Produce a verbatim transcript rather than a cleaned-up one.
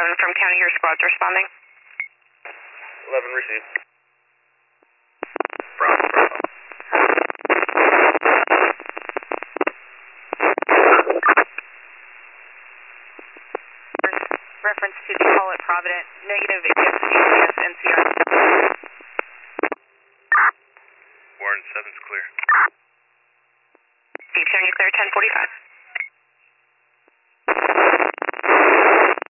eleven from county, your squad's responding. eleven received. Bravo, Bravo. Reference to the call at Provident, negative A S C S N C R. Warren seven's clear. Deep Seven, you clear ten forty-five.